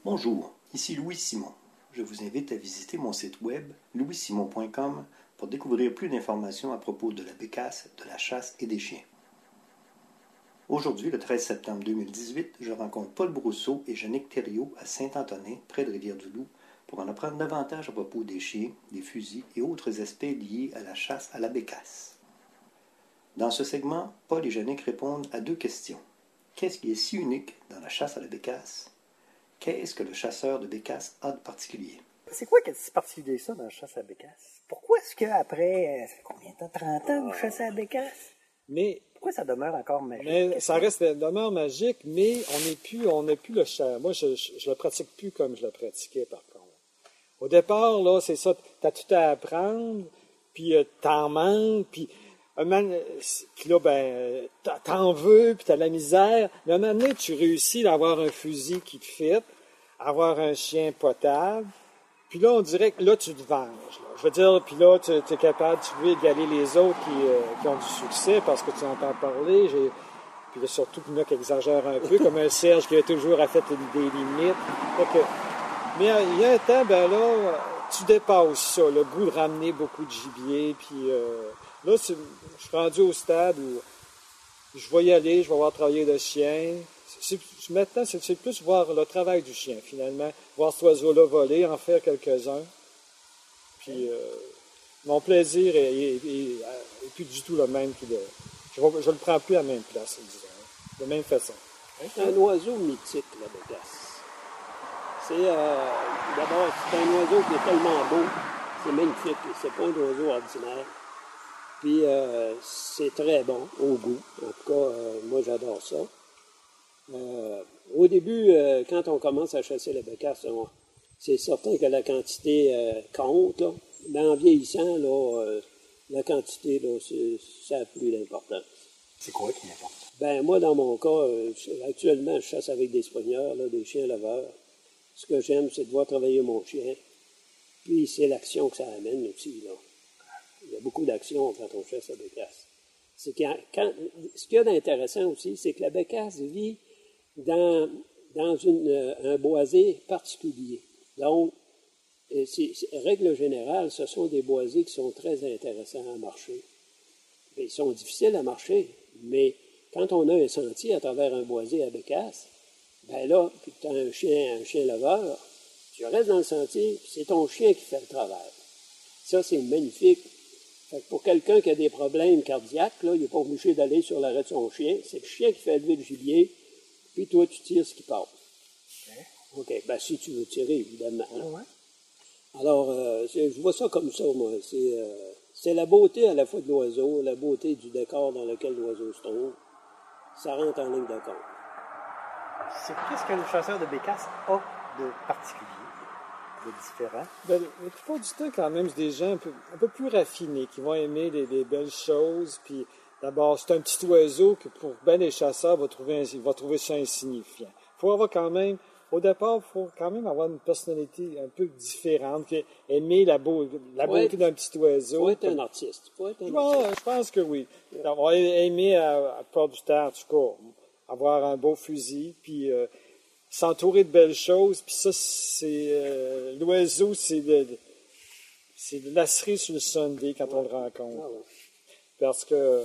Bonjour, ici Louis Simon. Je vous invite à visiter mon site web louissimon.com pour découvrir plus d'informations à propos de la bécasse, de la chasse et des chiens. Aujourd'hui, le 13 septembre 2018, je rencontre Paul Brousseau et Jannick Thériault à Saint-Antonin, près de Rivière-du-Loup, pour en apprendre davantage à propos des chiens, des fusils et autres aspects liés à la chasse à la bécasse. Dans ce segment, Paul et Jannick répondent à deux questions. Qu'est-ce qui est si unique dans la chasse à la bécasse? Qu'est-ce que le chasseur de bécasse a de particulier? C'est quoi qui est si particulier ça dans la chasse à la bécasse? Pourquoi est-ce qu'après, combien de temps, 30 ans, vous chassez à la bécasse? Mais pourquoi ça demeure encore magique? Mais ça reste demeure magique, mais on n'est plus le chasse. Moi, je le pratique plus comme je le pratiquais, par contre. Au départ, là, c'est ça, t'as tout à apprendre, puis t'en manques, puis là, ben, t'en veux, puis t'as de la misère. Mais à un moment donné, tu réussis à avoir un fusil qui te fit, avoir un chien potable. Puis là, on dirait que là, tu te venges. Là. Je veux dire, puis là, tu es capable, tu veux égaler les autres qui ont du succès parce que tu entends parler. Puis là, surtout, il y en a qui exagèrent un peu, comme un Serge qui a toujours fait des limites. Mais il y a un temps, ben là, tu dépasses ça, le goût de ramener beaucoup de gibier. Puis là, je suis rendu au stade où je vais y aller, je vais voir travailler le chien. Maintenant, c'est plus voir le travail du chien, finalement. Voir cet oiseau-là voler, en faire quelques-uns. Puis, mon plaisir est plus du tout le même. Je le prends plus à la même place, disons. De la même façon. C'est un oiseau mythique, la bécasse. D'abord, c'est un oiseau qui est tellement beau. C'est magnifique. C'est pas un oiseau ordinaire. Puis, c'est très bon au goût. En tout cas, moi, j'adore ça. Au début, quand on commence à chasser la bécasse, c'est certain que la quantité compte, là. Mais en vieillissant, là, la quantité, là, ça n'a plus d'importance. C'est quoi qui est important? Ben, moi, dans mon cas, actuellement, je chasse avec des soigneurs, là, des chiens laveurs. Ce que j'aime, c'est de voir travailler mon chien. Puis, c'est l'action que ça amène aussi, là. Il y a beaucoup d'action quand on chasse la bécasse. Ce qu'il y a d'intéressant aussi, c'est que la bécasse vit dans un boisé particulier. Donc, règle générale, ce sont des boisés qui sont très intéressants à marcher. Ils sont difficiles à marcher, mais quand on a un sentier à travers un boisé à bécasse, ben là, puis tu as un chien laveur, tu restes dans le sentier, puis c'est ton chien qui fait le travail. Ça, c'est magnifique. Fait que pour quelqu'un qui a des problèmes cardiaques, là, il n'est pas obligé d'aller sur l'arrêt de son chien. C'est le chien qui fait lever le gibier, puis toi, tu tires ce qui passe. OK. Ben, si tu veux tirer, évidemment. Ouais. Alors, je vois ça comme ça, moi. C'est la beauté à la fois de l'oiseau, la beauté du décor dans lequel l'oiseau se trouve. Ça rentre en ligne de compte. Qu'est-ce que le chasseur de bécasse a de particulier, de différent? Ben, la plupart du temps, quand même, c'est des gens un peu plus raffinés, qui vont aimer des belles choses. Puis, d'abord, c'est un petit oiseau que pour bien des chasseurs, va trouver ça insignifiant. Il faut avoir quand même, au départ, il faut quand même avoir une personnalité un peu différente, aimer la beauté d'un petit oiseau. Il faut être un artiste. Je pense que oui. Avoir aimé à la plupart du temps, en tout cas, avoir un beau fusil, puis s'entourer de belles choses. Puis ça, c'est l'oiseau, c'est de la cerise sur le sundae quand on le rencontre. Ah ouais. Parce que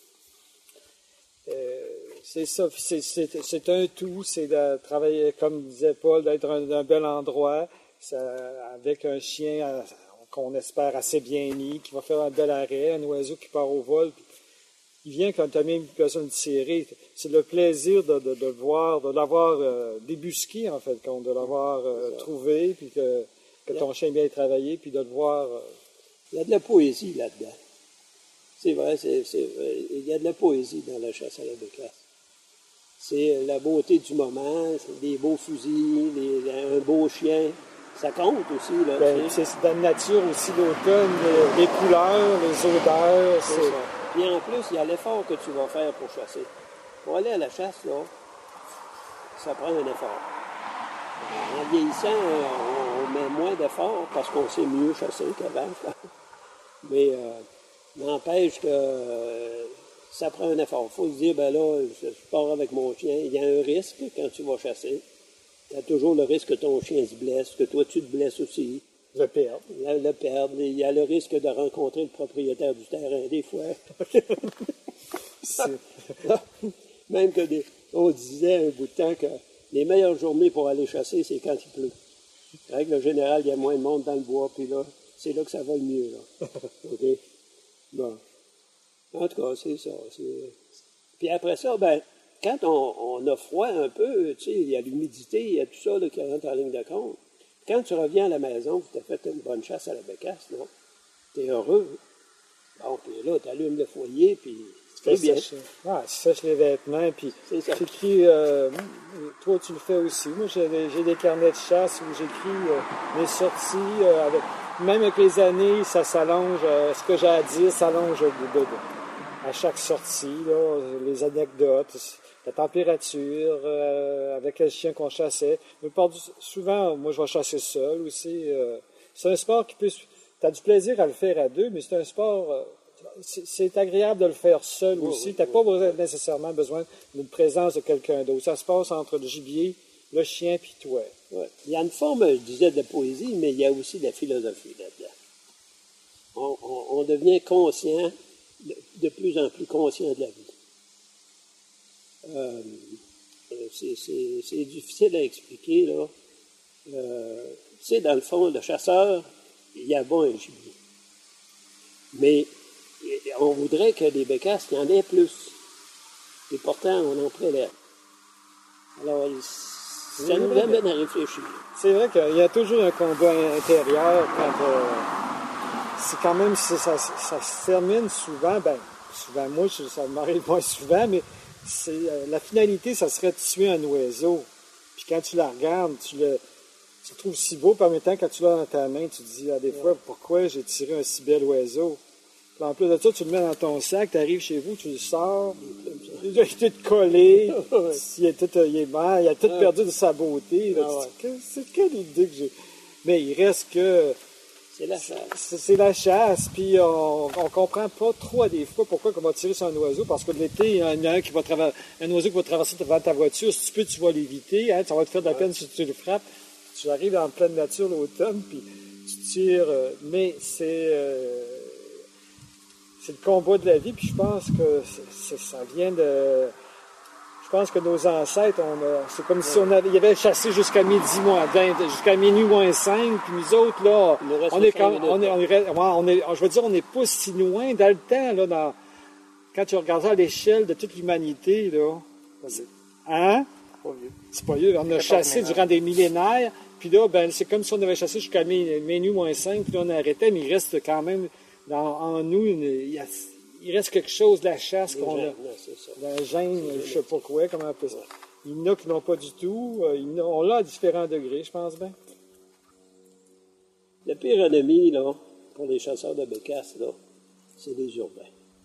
c'est ça, c'est un tout, c'est de travailler, comme disait Paul, d'être dans un bel endroit, avec un chien qu'on espère assez bien mis, qui va faire un bel arrêt, un oiseau qui part au vol. Il vient quand tu as même besoin de tirer. C'est le plaisir de voir, de l'avoir débusqué, en fait, de l'avoir trouvé, puis que ton chien bien travaillé, puis de le voir. Il y a de la poésie là-dedans. C'est vrai, il y a de la poésie dans la chasse à la bécasse. C'est la beauté du moment, c'est des beaux fusils, un beau chien. Ça compte aussi, là. C'est dans la nature aussi, l'automne, les couleurs, les odeurs. C'est ça. Puis en plus, il y a l'effort que tu vas faire pour chasser. Pour aller à la chasse, là, ça prend un effort. En vieillissant, on met moins d'efforts parce qu'on sait mieux chasser qu'avant. Mais n'empêche que ça prend un effort. Il faut se dire, ben là, je pars avec mon chien. Il y a un risque quand tu vas chasser. tu as toujours le risque que ton chien se blesse, que toi tu te blesses aussi. Le perdre. Le perdre. Il y a le risque de rencontrer le propriétaire du terrain, des fois. Même que on disait un bout de temps que les meilleures journées pour aller chasser, c'est quand il pleut. En règle générale, il y a moins de monde dans le bois, puis là, c'est là que ça va le mieux. Là. OK? Bon. En tout cas, c'est ça. Puis après ça, ben, quand on a froid un peu, tu sais, il y a l'humidité, il y a tout ça là, qui rentre en ligne de compte. Quand tu reviens à la maison, tu as fait une bonne chasse à la bécasse, non? Tu es heureux. Bon, puis là, tu allumes le foyer, puis tu fais bien. Tu sèches les vêtements, puis C'est ça. j'écris, toi tu le fais aussi. Moi, j'ai des carnets de chasse où j'écris mes sorties, même avec les années, ça s'allonge, ce que j'ai à dire s'allonge à chaque sortie, là, les anecdotes, la température, avec quel chien qu'on chassait. Mais souvent, moi, je vais chasser seul aussi. C'est un sport qui peut... Tu as du plaisir à le faire à deux, mais c'est un sport... c'est agréable de le faire seul aussi. Tu n'as pas nécessairement besoin d'une présence de quelqu'un d'autre. Ça se passe entre le gibier, le chien, puis toi. Ouais. Il y a une forme, je disais, de poésie, mais il y a aussi de la philosophie là-dedans. On devient conscient, de plus en plus conscient de la vie. C'est difficile à expliquer, là. Tu sais, dans le fond, le chasseur, il abat un gibier. Mais on voudrait que les bécasses, il y en ait plus. Et pourtant, on en prélève. Alors, ça nous amène à réfléchir. C'est vrai qu'il y a toujours un combat intérieur quand c'est quand même ça se termine souvent, moi ça m'arrive moins souvent, mais la finalité, ça serait de tuer un oiseau. Puis quand tu la regardes, tu le trouves si beau, puis en même temps, quand tu l'as dans ta main, tu te dis des fois, pourquoi j'ai tiré un si bel oiseau? Puis en plus de ça, tu le mets dans ton sac, tu arrives chez vous, tu le sors, il est tout collé, il a tout perdu de sa beauté. C'est quelle idée que j'ai. Mais il reste que... C'est la chasse. C'est la chasse, puis on comprend pas trop des fois pourquoi on va tirer sur un oiseau, parce que l'été, il y en a un oiseau qui va traverser devant ta voiture, si tu peux, tu vas l'éviter, hein, ça va te faire de la peine si tu le frappes. Tu arrives en pleine nature l'automne, puis tu tires, mais c'est le combat de la vie, puis je pense que ça vient de... Je pense que nos ancêtres, c'est comme si il y avait chassé jusqu'à midi moins 20, jusqu'à minuit moins 5, puis nous autres, là, on n'est pas si loin dans le temps, là, quand tu regardes à l'échelle de toute l'humanité, là. Hein? C'est pas vieux. On a chassé durant des millénaires, puis là, c'est comme si on avait chassé jusqu'à minuit moins 5, puis là, on arrêtait, mais il reste quand même en nous, il reste quelque chose de la chasse qu'on a. La gêne, je ne sais pas quoi, comment on appelle ça. Il y en a qui n'ont pas du tout. On l'a à différents degrés, je pense bien. Le pire ennemi, là, pour les chasseurs de bécasse, là, c'est les urbains.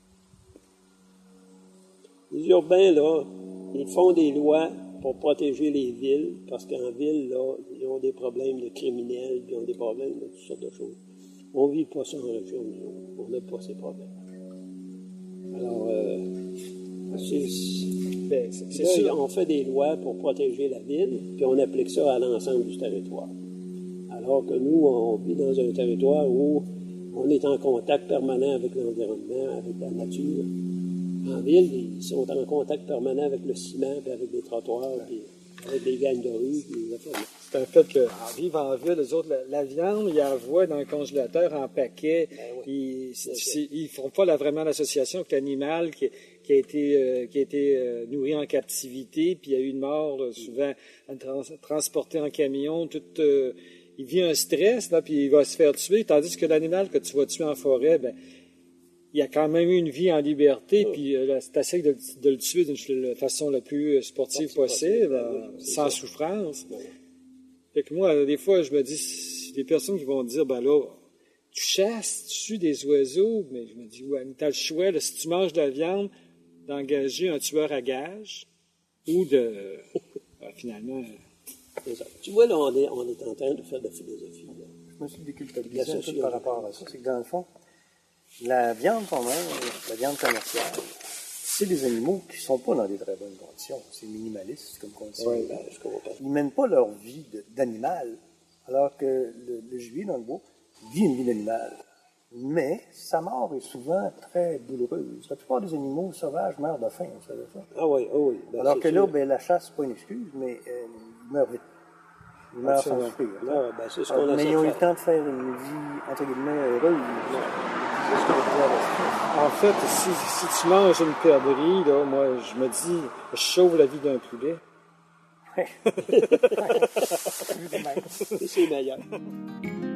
Les urbains, là, ils font des lois pour protéger les villes, parce qu'en ville, là, ils ont des problèmes de criminels, ils ont des problèmes de toutes sortes de choses. On ne vit pas ça en région, nous. On n'a pas ces problèmes. Alors, c'est sûr. On fait des lois pour protéger la ville, puis on applique ça à l'ensemble du territoire. Alors que nous, on vit dans un territoire où on est en contact permanent avec l'environnement, avec la nature. En ville, ils sont en contact permanent avec le ciment, puis avec les trottoirs, puis avec les gangs de rue. C'est un fait qu'en vivant en ville, les autres, la viande, ils la voient dans le congélateur en paquet. Ils ne font pas vraiment l'association avec l'animal qui a été nourri en captivité, puis il y a eu une mort, souvent transporté en camion. Il vit un stress, là, puis il va se faire tuer, tandis que l'animal que tu vas tuer en forêt, il a quand même eu une vie en liberté, puis tu essaies de le tuer de la façon la plus sportive possible, sans souffrance. Fait que moi, des fois, je me dis, des personnes qui vont dire, tu chasses, tu tues des oiseaux, mais je me dis, ouais, mais t'as le choix, là, si tu manges de la viande, d'engager un tueur à gage, ou de, finalement... Tu vois, là, on est en train de faire de la philosophie. Là. Je me suis déculpabilisé un peu par rapport à ça. C'est que dans le fond, la viande qu'on mange, la viande commerciale, c'est des animaux qui sont pas dans des très bonnes conditions. C'est minimaliste comme condition. Oui, ben, je comprends. Ils mènent pas leur vie d'animal, alors que le gibier dans le bois vit une vie d'animal. Mais sa mort est souvent très douloureuse. La plupart des animaux sauvages meurent de faim, vous savez ça. Ah oui, ah oui. Ben, Alors c'est que là, sûr. ben, la chasse, c'est pas une excuse, mais ils meurent vite. Ils meurent sans Absolument. souffrir. Ah, ben, c'est ce qu'on Mais essaie ils ont de eu le faire. temps de faire une vie, entre guillemets, heureuse. C'est ce qu'on disait à la En fait, si tu manges une perdrix, là, moi, je me dis, je sauve la vie d'un poulet. suite. C'est meilleur.